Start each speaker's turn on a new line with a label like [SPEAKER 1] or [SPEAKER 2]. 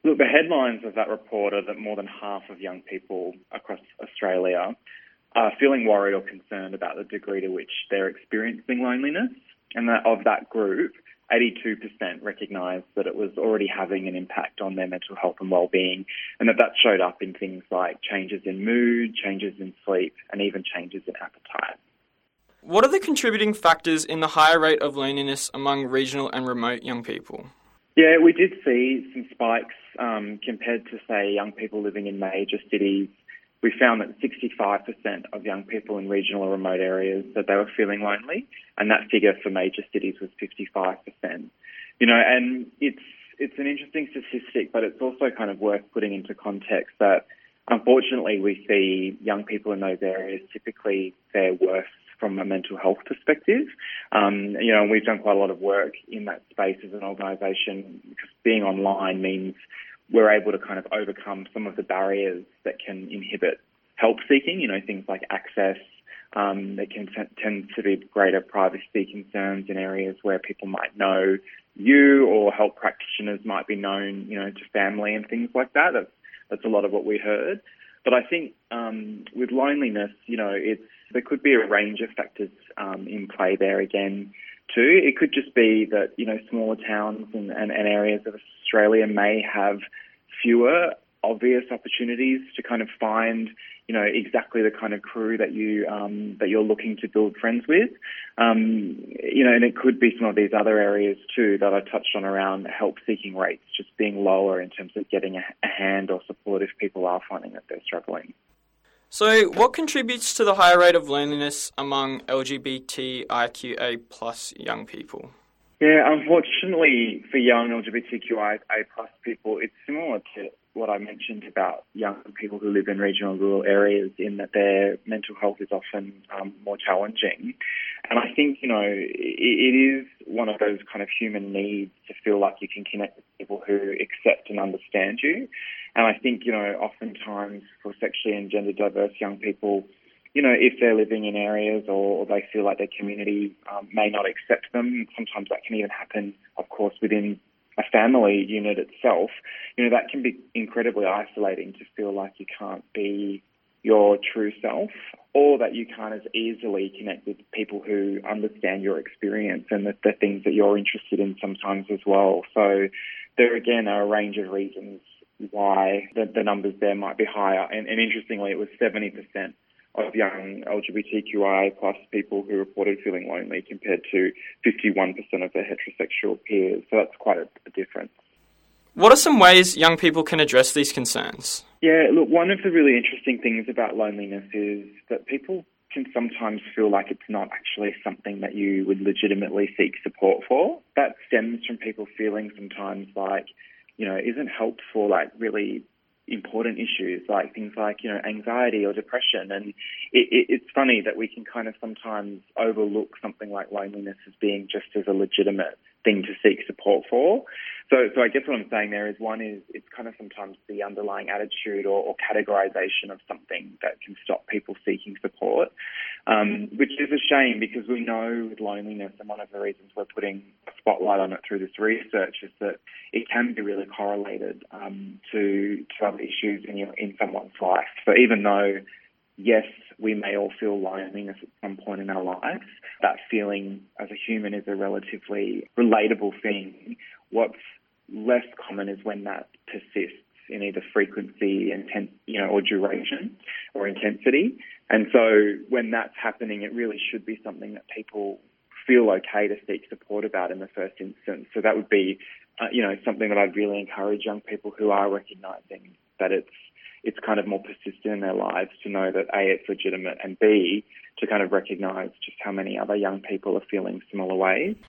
[SPEAKER 1] Look, the headlines of that report are that more than half of young people across Australia are feeling worried or concerned about the degree to which they're experiencing loneliness, and that of that group, 82% recognised that it was already having an impact on their mental health and well-being, and that showed up in things like changes in mood, changes in sleep, and even changes in appetite.
[SPEAKER 2] What are the contributing factors in the higher rate of loneliness among regional and remote young people?
[SPEAKER 1] Yeah, we did see some spikes compared to, say, young people living in major cities. We found that 65% of young people in regional or remote areas that they were feeling lonely, and that figure for major cities was 55%. And it's an interesting statistic, but it's also kind of worth putting into context that unfortunately we see young people in those areas typically fare worse from a mental health perspective. And we've done quite a lot of work in that space as an organisation, because being online means we're able to kind of overcome some of the barriers that can inhibit help seeking, things like access. There can tend to be greater privacy concerns in areas where people might know you, or help practitioners might be known, to family and things like that. That's a lot of what we heard. But I think with loneliness, there could be a range of factors in play there again too. It could just be that, smaller towns and areas of Australia may have fewer obvious opportunities to kind of find, exactly the kind of crew that you're looking to build friends with. And it could be some of these other areas too that I touched on around help-seeking rates just being lower in terms of getting a hand or support if people are finding that they're struggling.
[SPEAKER 2] So what contributes to the higher rate of loneliness among LGBTIQA plus young people?
[SPEAKER 1] Yeah, unfortunately for young LGBTQIA plus people, it's similar to what I mentioned about young people who live in regional and rural areas, in that their mental health is often more challenging. And I think, it is one of those kind of human needs to feel like you can connect with people who accept and understand you. And I think, oftentimes for sexually and gender diverse young people, if they're living in areas or they feel like their community may not accept them, sometimes that can even happen, of course, within a family unit itself, that can be incredibly isolating to feel like you can't be your true self, or that you can't as easily connect with people who understand your experience and the things that you're interested in sometimes as well. So there again are a range of reasons why the numbers there might be higher. And interestingly, it was 70% of young LGBTQI plus people who reported feeling lonely compared to 51% of their heterosexual peers. So that's quite a difference.
[SPEAKER 2] What are some ways young people can address these concerns?
[SPEAKER 1] Yeah, look, one of the really interesting things about loneliness is that people can sometimes feel like it's not actually something that you would legitimately seek support for. That stems from people feeling sometimes like, isn't help for like really important issues, like things like, anxiety or depression. And it's funny that we can kind of sometimes overlook something like loneliness as being just as a legitimate thing to seek support for. So I guess what I'm saying there is, one is it's kind of sometimes the underlying attitude or categorization of something that can stop people seeking support, which is a shame, because we know with loneliness, and one of the reasons we're putting a spotlight on it through this research, is that it can be really correlated to other issues in someone's life. So even though, yes, we may all feel loneliness at some point in our lives, that feeling as a human is a relatively relatable thing. What's less common is when that persists in either frequency, or duration or intensity. And so when that's happening, it really should be something that people feel okay to seek support about in the first instance. So that would be, something that I'd really encourage young people who are recognising that it's kind of more persistent in their lives to know that A, it's legitimate, and B, to kind of recognise just how many other young people are feeling similar ways.